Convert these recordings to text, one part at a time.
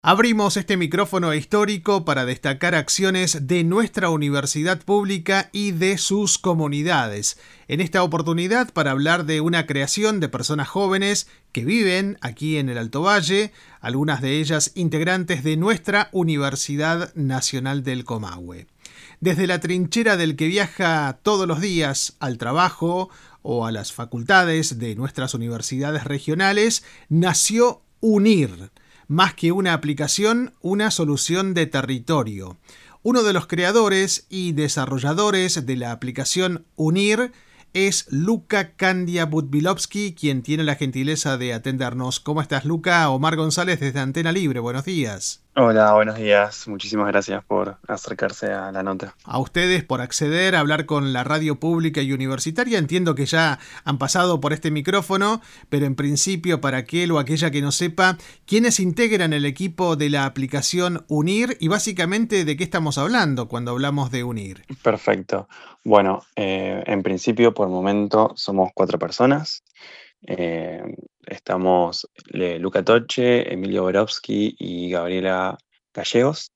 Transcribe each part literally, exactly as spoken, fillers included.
Abrimos este micrófono histórico para destacar acciones de nuestra universidad pública y de sus comunidades. En esta oportunidad para hablar de una creación de personas jóvenes que viven aquí en el Alto Valle, algunas de ellas integrantes de nuestra Universidad Nacional del Comahue. Desde la trinchera del que viaja todos los días al trabajo o a las facultades de nuestras universidades regionales, nació UNIR. Más que una aplicación, una solución de territorio. Uno de los creadores y desarrolladores de la aplicación UNIR es Luca Candia Budvilowski, quien tiene la gentileza de atendernos. ¿Cómo estás, Luca? Omar González desde Antena Libre. Buenos días. Hola, buenos días. Muchísimas gracias por acercarse a la nota. A ustedes por acceder a hablar con la radio pública y universitaria. Entiendo que ya han pasado por este micrófono, pero en principio, para aquel o aquella que no sepa, ¿quiénes integran el equipo de la aplicación UNIR y básicamente de qué estamos hablando cuando hablamos de UNIR? Perfecto. Bueno, eh, en principio, por el momento, somos cuatro personas. Eh, estamos eh, Luca Toche, Emilio Borowski y Gabriela Gallegos.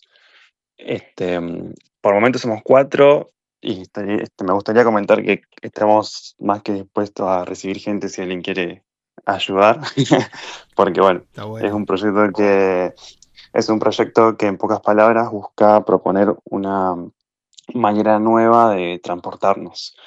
Este, por el momento somos cuatro y este, este, me gustaría comentar que estamos más que dispuestos a recibir gente si alguien quiere ayudar, porque bueno, bueno, es un proyecto que es un proyecto que en pocas palabras busca proponer una manera nueva de transportarnos.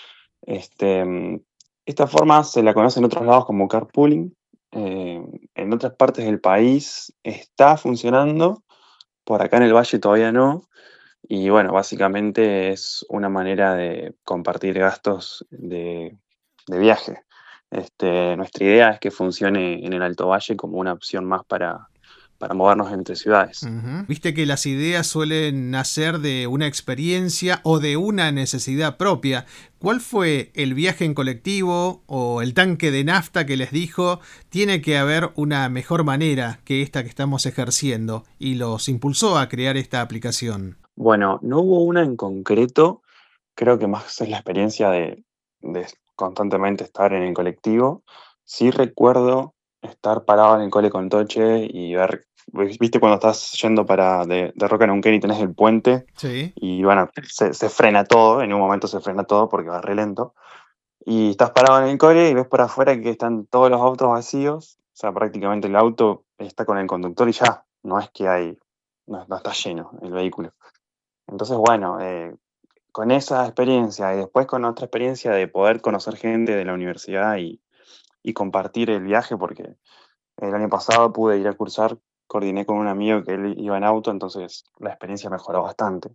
Este, esta forma se la conoce en otros lados como carpooling. Eh, en otras partes del país está funcionando, por acá en el Valle todavía no. Y bueno, básicamente es una manera de compartir gastos de, de viaje. Este, nuestra idea es que funcione en el Alto Valle como una opción más para, para movernos entre ciudades. Uh-huh. Viste que las ideas suelen nacer de una experiencia o de una necesidad propia. ¿Cuál fue el viaje en colectivo o el tanque de nafta que les dijo tiene que haber una mejor manera que esta que estamos ejerciendo y los impulsó a crear esta aplicación? Bueno, no hubo una en concreto, creo que más es la experiencia de, de constantemente estar en el colectivo. Sí recuerdo estar parado en el cole con Toche y ver, viste cuando estás yendo para de, de Roca a Neuquén y tenés el puente, Sí. y bueno, se, se frena todo, en un momento se frena todo porque va re lento, y estás parado en el cole y ves por afuera que están todos los autos vacíos, o sea, prácticamente el auto está con el conductor y ya, no es que hay, no, no está lleno el vehículo. Entonces, bueno, eh, con esa experiencia y después con otra experiencia de poder conocer gente de la universidad y, y compartir el viaje, porque el año pasado pude ir a cursar, coordiné con un amigo que él iba en auto, entonces la experiencia mejoró bastante.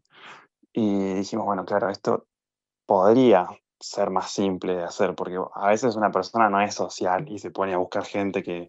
Y dijimos, bueno, claro, esto podría ser más simple de hacer, porque a veces una persona no es social y se pone a buscar gente que,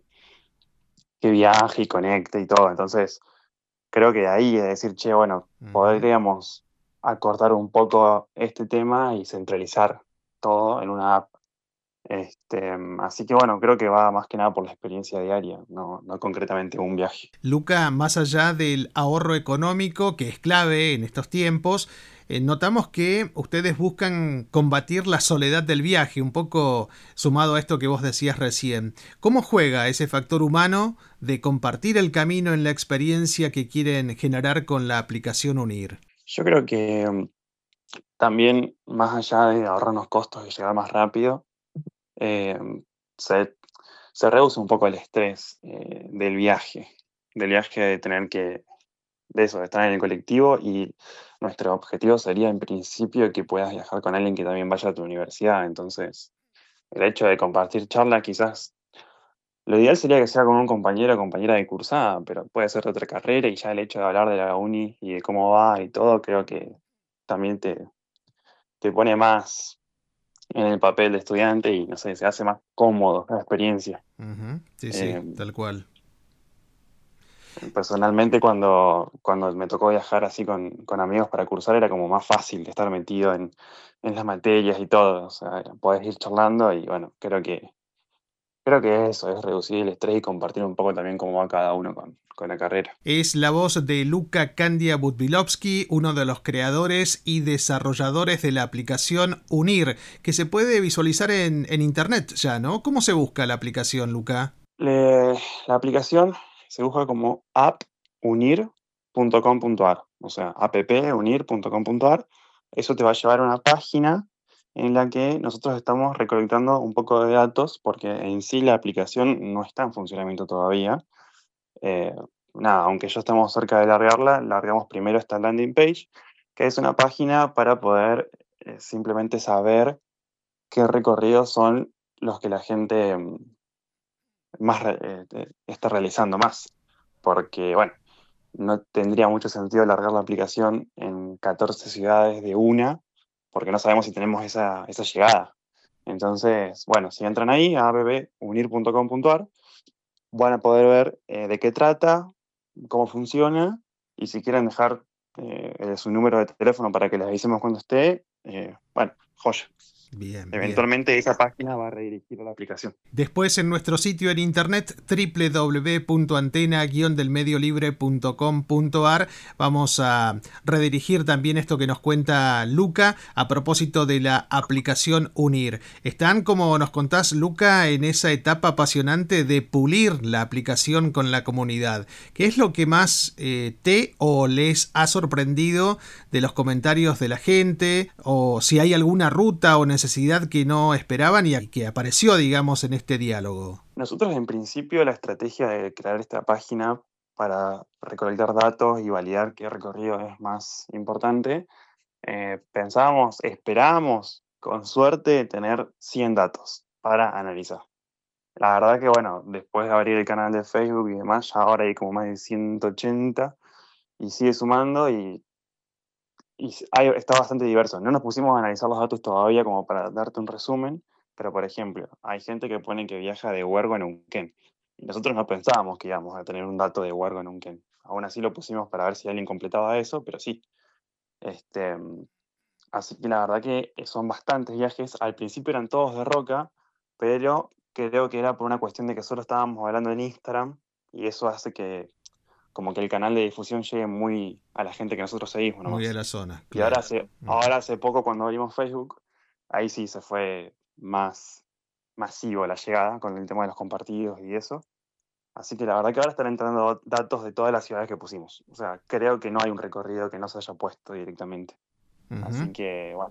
que viaje y conecte y todo. Entonces, creo que de ahí es decir, che, bueno, Uh-huh. podríamos acortar un poco este tema y centralizar todo en una app. Este, así que bueno, creo que va más que nada por la experiencia diaria, no, no concretamente un viaje. Luca, más allá del ahorro económico, que es clave en estos tiempos, eh, notamos que ustedes buscan combatir la soledad del viaje, un poco sumado a esto que vos decías recién. ¿Cómo juega ese factor humano de compartir el camino en la experiencia que quieren generar con la aplicación UNIR? Yo creo que um, también, más allá de ahorrarnos costos y llegar más rápido, eh, se, se reduce un poco el estrés eh, del viaje, del viaje de tener que, de eso, de estar en el colectivo, y nuestro objetivo sería en principio que puedas viajar con alguien que también vaya a tu universidad. Entonces, el hecho de compartir charla, quizás lo ideal sería que sea con un compañero o compañera de cursada, pero puede ser de otra carrera, y ya el hecho de hablar de la uni y de cómo va y todo, creo que también te, te pone más en el papel de estudiante y no sé, se hace más cómodo la experiencia. Uh-huh. Sí, sí, Eh, tal cual. Personalmente, cuando, cuando me tocó viajar así con, con amigos para cursar, era como más fácil de estar metido en, en las materias y todo. O sea, podés ir charlando y bueno, creo que, creo que eso es reducir el estrés y compartir un poco también cómo va cada uno con, con la carrera. Es la voz de Luca Candia Budvilowski, uno de los creadores y desarrolladores de la aplicación UNIR, que se puede visualizar en, en internet ya, ¿no? ¿Cómo se busca la aplicación, Luca? Le- la aplicación se busca como App unir punto com punto ar, o sea, app unir punto com punto ar. Eso te va a llevar a una página en la que nosotros estamos recolectando un poco de datos, porque en sí la aplicación no está en funcionamiento todavía. Eh, nada, aunque ya estamos cerca de largarla, largamos primero esta landing page, que es una página para poder eh, simplemente saber qué recorridos son los que la gente mm, más re- eh, eh, está realizando más. Porque, bueno, no tendría mucho sentido largar la aplicación en catorce ciudades de una, porque no sabemos si tenemos esa, esa llegada. Entonces, bueno, si entran ahí a app unir punto com punto ar, van a poder ver eh, de qué trata, cómo funciona, y si quieren dejar eh, eh, su número de teléfono para que les avisemos cuando esté, eh, bueno, joya. Bien, bien. Eventualmente esa página va a redirigir a la aplicación. Después en nuestro sitio en internet doble u doble u doble u punto antena guion del medio libre punto com punto ar vamos a redirigir también esto que nos cuenta Luca a propósito de la aplicación Unir. Están, como nos contás, Luca, en esa etapa apasionante de pulir la aplicación con la comunidad. ¿Qué es lo que más eh, te o les ha sorprendido de los comentarios de la gente? O si hay alguna ruta o necesidad que no esperaban y que apareció, digamos, en este diálogo. Nosotros, en principio, la estrategia de crear esta página para recolectar datos y validar qué recorrido es más importante, eh, pensábamos, esperábamos, con suerte, tener cien datos para analizar. La verdad que, bueno, después de abrir el canal de Facebook y demás, ya ahora hay como más de ciento ochenta y sigue sumando y, y hay- está bastante diverso. No nos pusimos a analizar los datos todavía como para darte un resumen, pero por ejemplo, hay gente que pone que viaja de Huergo a Neuquén. Y nosotros no pensábamos que íbamos a tener un dato de Huergo a Neuquén. Aún así lo pusimos para ver si alguien completaba eso, pero sí. Este, Así que la verdad que son bastantes viajes. Al principio eran todos de Roca, pero creo que era por una cuestión de que solo estábamos hablando en Instagram y eso hace que como que el canal de difusión llegue muy a la gente que nosotros seguimos Muy a nomás. la zona, Y ahora claro. hace, Ujú. ahora hace poco cuando abrimos Facebook, ahí sí se fue más masivo la llegada con el tema de los compartidos y eso. Así que la verdad que ahora están entrando datos de todas las ciudades que pusimos. O sea, creo que no hay un recorrido que no se haya puesto directamente. Ujú. Así que, bueno.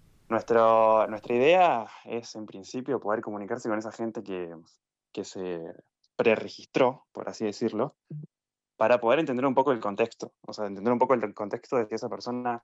Nuestro, nuestra idea es, en principio, poder comunicarse con esa gente que, que se preregistró, por así decirlo, para poder entender un poco el contexto. O sea, entender un poco el contexto de que esa persona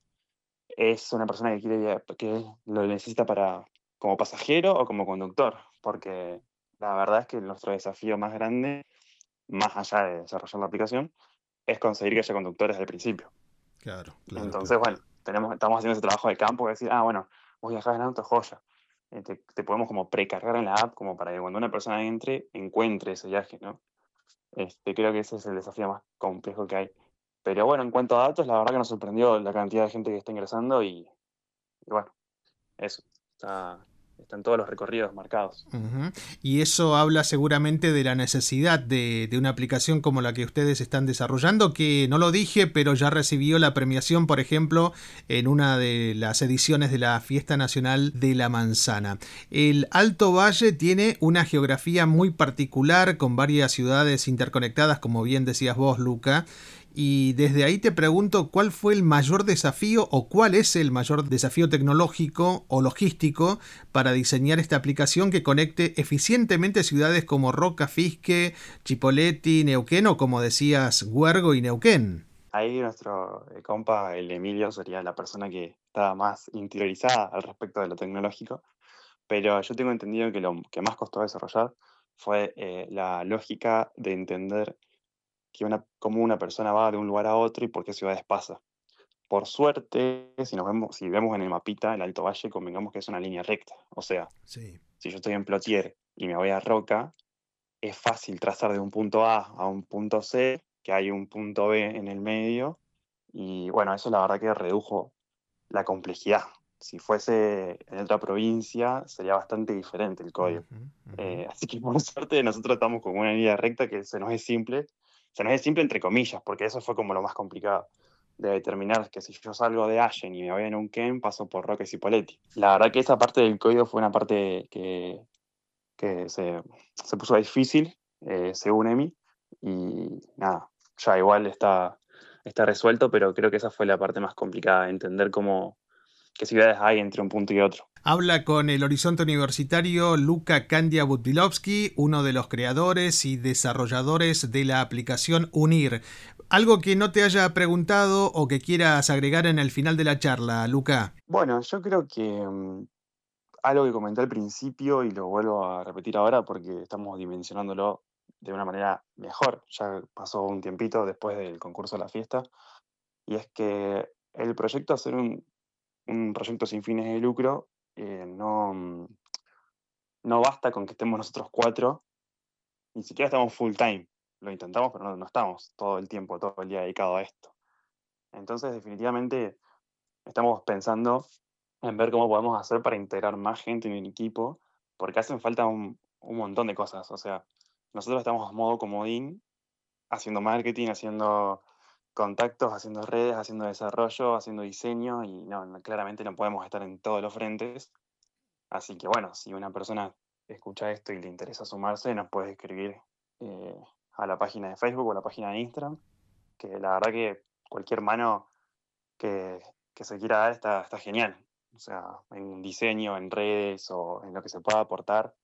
es una persona que quiere que lo necesita para como pasajero o como conductor. Porque la verdad es que nuestro desafío más grande, más allá de desarrollar la aplicación, es conseguir que haya conductores al principio. Claro, claro, Entonces, claro. bueno, tenemos, estamos haciendo ese trabajo de campo de decir, ah, bueno, vos viajás en auto, joya. Eh, te, te podemos como precargar en la app como para que cuando una persona entre, encuentre ese viaje, ¿no? Este, creo que ese es el desafío más complejo que hay. Pero bueno, en cuanto a datos, la verdad que nos sorprendió la cantidad de gente que está ingresando y, y bueno, eso. Está, están todos los recorridos marcados. Ujú. Y eso habla seguramente de la necesidad de, de una aplicación como la que ustedes están desarrollando, que no lo dije, pero ya recibió la premiación, por ejemplo, en una de las ediciones de la Fiesta Nacional de la Manzana. El Alto Valle tiene una geografía muy particular, con varias ciudades interconectadas, como bien decías vos, Luca. Y desde ahí te pregunto, ¿cuál fue el mayor desafío o cuál es el mayor desafío tecnológico o logístico para diseñar esta aplicación que conecte eficientemente ciudades como Roca, Fisque, Chipoleti, Neuquén o, como decías, Huergo y Neuquén? Ahí nuestro eh, compa, el Emilio, sería la persona que está más interiorizada al respecto de lo tecnológico. Pero yo tengo entendido que lo que más costó desarrollar fue eh, la lógica de entender que una, cómo una persona va de un lugar a otro y por qué ciudades pasa. Por suerte, si, nos vemos, si vemos en el mapita, el Alto Valle, convengamos que es una línea recta. O sea, Sí. si yo estoy en Plotier y me voy a Roca, es fácil trazar de un punto A a un punto C, que hay un punto B en el medio. Y bueno, eso la verdad que redujo la complejidad. Si fuese en otra provincia, sería bastante diferente el código. Ujú, ujú. Eh, así que por suerte nosotros estamos con una línea recta que se nos es simple. Se nos es simple entre comillas, porque eso fue como lo más complicado de determinar que si yo salgo de Allen y me voy a Neuquén, paso por Roque y Cipolletti. La verdad que esa parte del código fue una parte que, que se, se puso difícil, eh, según Emi, y nada, ya igual está, está resuelto, pero creo que esa fue la parte más complicada, entender cómo, qué ciudades hay entre un punto y otro. Habla con el Horizonte Universitario Luca Candia Budilowski, uno de los creadores y desarrolladores de la aplicación UNIR. ¿Algo que no te haya preguntado o que quieras agregar en el final de la charla, Luca? Bueno, yo creo que um, algo que comenté al principio y lo vuelvo a repetir ahora porque estamos dimensionándolo de una manera mejor. Ya pasó un tiempito después del concurso de la fiesta, y es que el proyecto, hacer un, un proyecto sin fines de lucro, eh, no, mm, no basta con que estemos nosotros cuatro, ni siquiera estamos full time. Lo intentamos, pero no, no estamos todo el tiempo, todo el día dedicado a esto. Entonces, definitivamente, estamos pensando en ver cómo podemos hacer para integrar más gente en el equipo, porque hacen falta un, un montón de cosas. O sea, nosotros estamos a modo comodín, haciendo marketing, haciendo contactos, haciendo redes, haciendo desarrollo, haciendo diseño, y no, no, claramente no podemos estar en todos los frentes. Así que bueno, si una persona escucha esto y le interesa sumarse, nos puede escribir eh, a la página de Facebook o a la página de Instagram, que la verdad que cualquier mano que, que se quiera dar está, está genial. O sea, en diseño, en redes o en lo que se pueda aportar,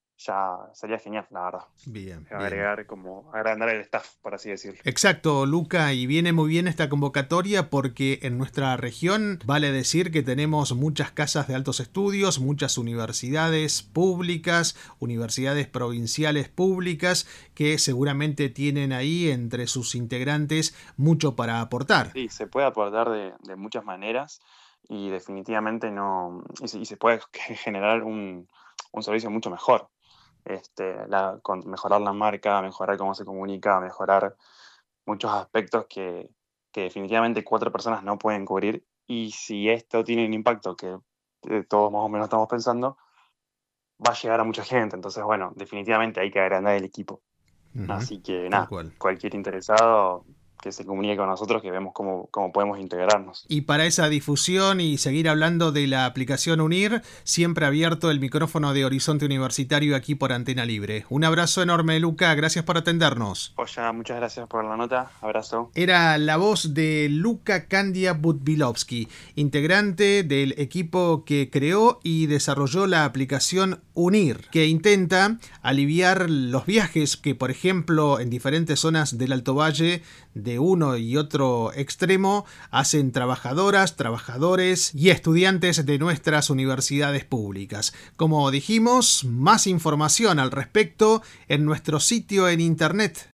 ya sería genial, la verdad. Bien, Agregar bien. como, agrandar el staff, por así decirlo. Exacto, Luca, y viene muy bien esta convocatoria porque en nuestra región vale decir que tenemos muchas casas de altos estudios, muchas universidades públicas, universidades provinciales públicas que seguramente tienen ahí entre sus integrantes mucho para aportar. Sí, se puede aportar de, de muchas maneras y definitivamente no, y se, y se puede generar un, un servicio mucho mejor. Este, la, con mejorar la marca, mejorar cómo se comunica, mejorar muchos aspectos que, que definitivamente cuatro personas no pueden cubrir. Y si esto tiene un impacto que eh, todos más o menos estamos pensando, va a llegar a mucha gente. Entonces, bueno, definitivamente hay que agrandar el equipo. Ujú, Así que tal nada, cual. cualquier interesado que se comunique con nosotros, que vemos cómo, cómo podemos integrarnos. Y para esa difusión y seguir hablando de la aplicación UNIR, siempre abierto el micrófono de Horizonte Universitario aquí por Antena Libre. Un abrazo enorme, Luca, gracias por atendernos. Joya, muchas gracias por la nota, abrazo. Era la voz de Luca Candia Budilowski, integrante del equipo que creó y desarrolló la aplicación UNIR, que intenta aliviar los viajes que, por ejemplo, en diferentes zonas del Alto Valle, de uno y otro extremo, hacen trabajadoras, trabajadores y estudiantes de nuestras universidades públicas. Como dijimos, más información al respecto en nuestro sitio en internet